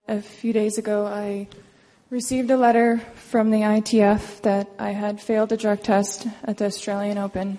A few days ago, I received a letter from the ITF that I had failed a drug test at the Australian Open.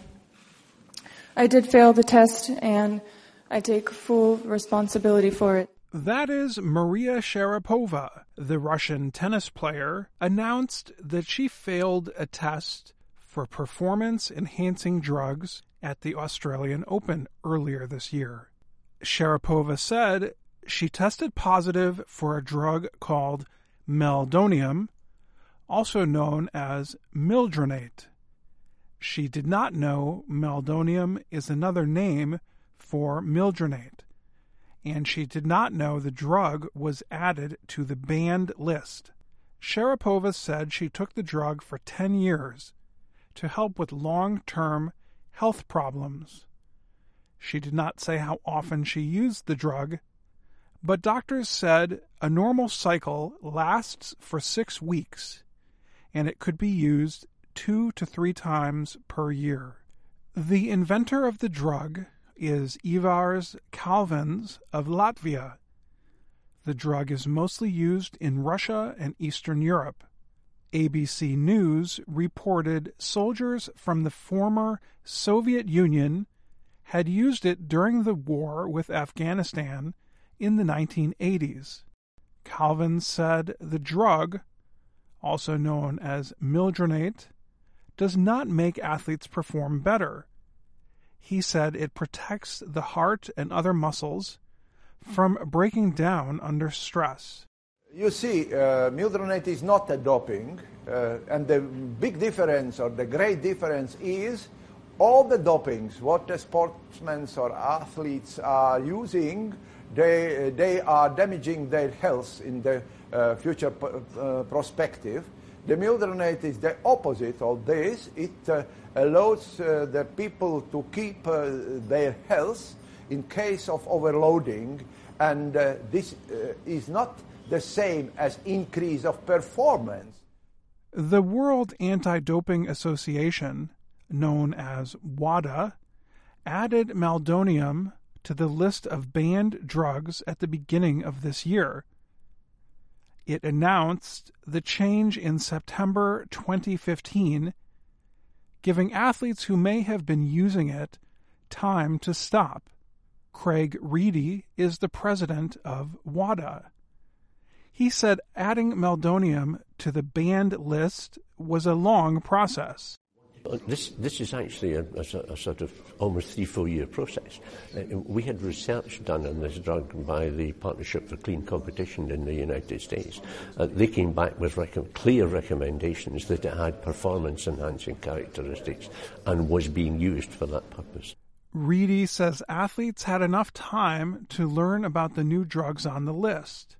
I did fail the test, and I take full responsibility for it. That is Maria Sharapova, the Russian tennis player, announced that she failed a test for performance-enhancing drugs at the Australian Open earlier this year. Sharapova said she tested positive for a drug called meldonium, also known as mildronate. She did not know meldonium is another name for mildronate, and she did not know the drug was added to the banned list. Sharapova said she took the drug for 10 years to help with long-term health problems. She did not say how often she used the drug, but doctors said a normal cycle lasts for 6 weeks, and it could be used 2 to 3 times per year. The inventor of the drug is Ivars Kalvins of Latvia. The drug is mostly used in Russia and Eastern Europe. ABC News reported soldiers from the former Soviet Union had used it during the war with Afghanistan in the 1980s. Kalvin said the drug, also known as mildronate, does not make athletes perform better. He said it protects the heart and other muscles from breaking down under stress. You see, mildronate is not a doping, and the big difference or the great difference is all the dopings, what the sportsmen or athletes are using, they are damaging their health in the future perspective. The mildronate is the opposite of this. It allows the people to keep their health in case of overloading, and this is not the same as increase of performance. The World Anti-Doping Association, known as WADA, added meldonium to the list of banned drugs at the beginning of this year. It announced the change in September 2015, giving athletes who may have been using it time to stop. Craig Reedy is the president of WADA. He said adding meldonium to the banned list was a long process. This is actually a sort of almost 3-4 year process. We had research done on this drug by the Partnership for Clean Competition in the United States. They came back with clear recommendations that it had performance-enhancing characteristics and was being used for that purpose. Reedy says athletes had enough time to learn about the new drugs on the list.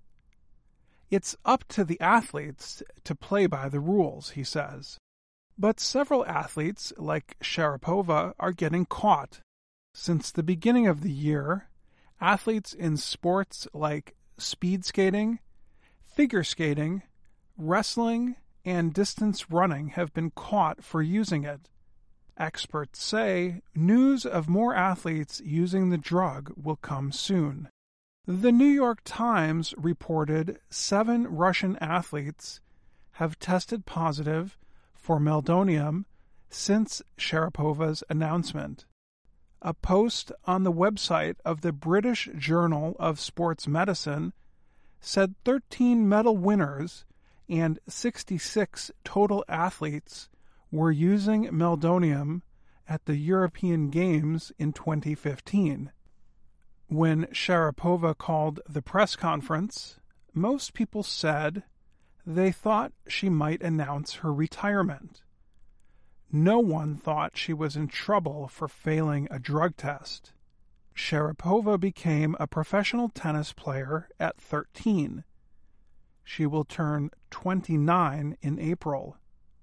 It's up to the athletes to play by the rules, he says. But several athletes, like Sharapova, are getting caught. Since the beginning of the year, athletes in sports like speed skating, figure skating, wrestling, and distance running have been caught for using it. Experts say news of more athletes using the drug will come soon. The New York Times reported 7 Russian athletes have tested positive for meldonium since Sharapova's announcement. A post on the website of the British Journal of Sports Medicine said 13 medal winners and 66 total athletes were using meldonium at the European Games in 2015. When Sharapova called the press conference, most people said they thought she might announce her retirement. No one thought she was in trouble for failing a drug test. Sharapova became a professional tennis player at 13. She will turn 29 in April.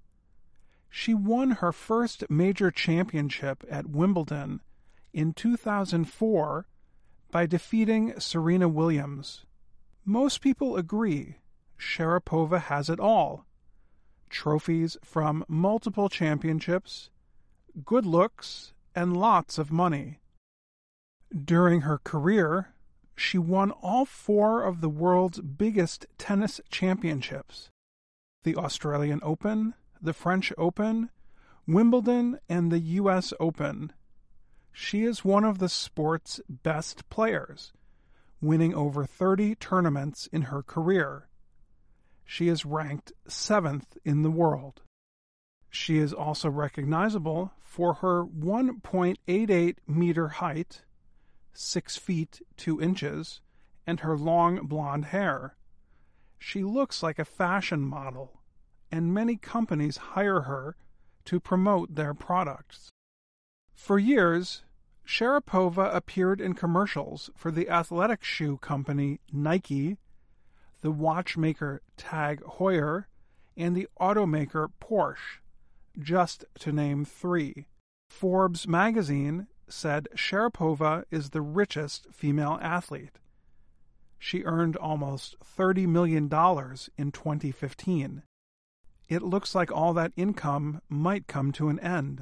She won her first major championship at Wimbledon in 2004 by defeating Serena Williams. Most people agree Sharapova has it all: trophies from multiple championships, good looks, and lots of money. During her career, She won all 4 of the world's biggest tennis championships: the Australian Open, the French Open, Wimbledon, and the U.S. Open. She is one of the sport's best players, winning over 30 tournaments in her career. She is ranked 7th in the world. She is also recognizable for her 1.88-meter height, 6 feet 2 inches, and her long blonde hair. She looks like a fashion model, and many companies hire her to promote their products. For years, Sharapova appeared in commercials for the athletic shoe company Nike, the watchmaker Tag Heuer, and the automaker Porsche, just to name 3. Forbes magazine said Sharapova is the richest female athlete. She earned almost $30 million in 2015. It looks like all that income might come to an end.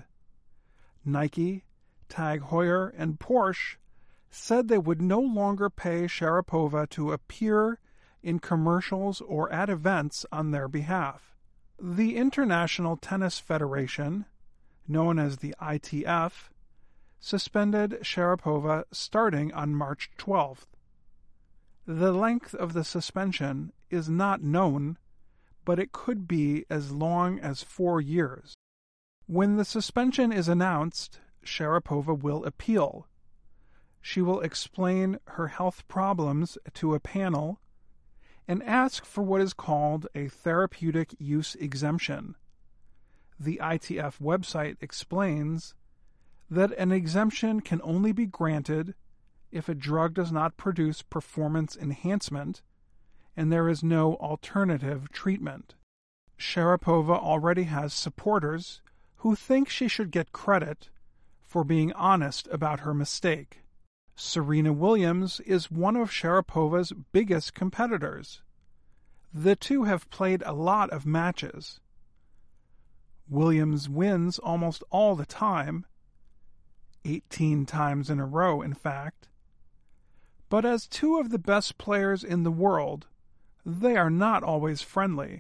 Nike, Tag Heuer, and Porsche said they would no longer pay Sharapova to appear in commercials or at events on their behalf. The International Tennis Federation, known as the ITF, suspended Sharapova starting on March 12th. The length of the suspension is not known, but it could be as long as 4 years. When the suspension is announced, Sharapova will appeal. She will explain her health problems to a panel and ask for what is called a therapeutic use exemption. The ITF website explains that an exemption can only be granted if a drug does not produce performance enhancement and there is no alternative treatment. Sharapova already has supporters who think she should get credit for being honest about her mistake. Serena Williams is one of Sharapova's biggest competitors. The two have played a lot of matches. Williams wins almost all the time, 18 times in a row, in fact. But as two of the best players in the world, they are not always friendly.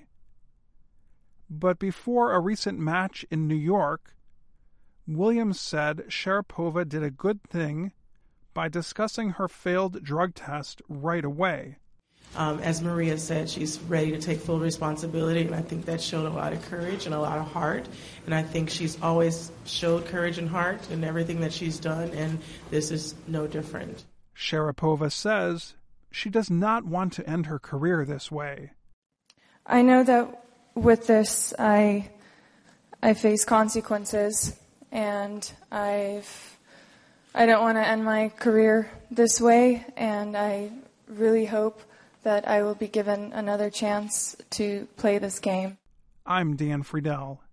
But before a recent match in New York, Williams said Sharapova did a good thing by discussing her failed drug test right away. As Maria said, she's ready to take full responsibility, and I think that showed a lot of courage and a lot of heart. And I think she's always showed courage and heart in everything that she's done, and this is no different. Sharapova says she does not want to end her career this way. I know that with this, I face consequences, and I don't want to end my career this way, and I really hope that I will be given another chance to play this game. I'm Dan Friedel.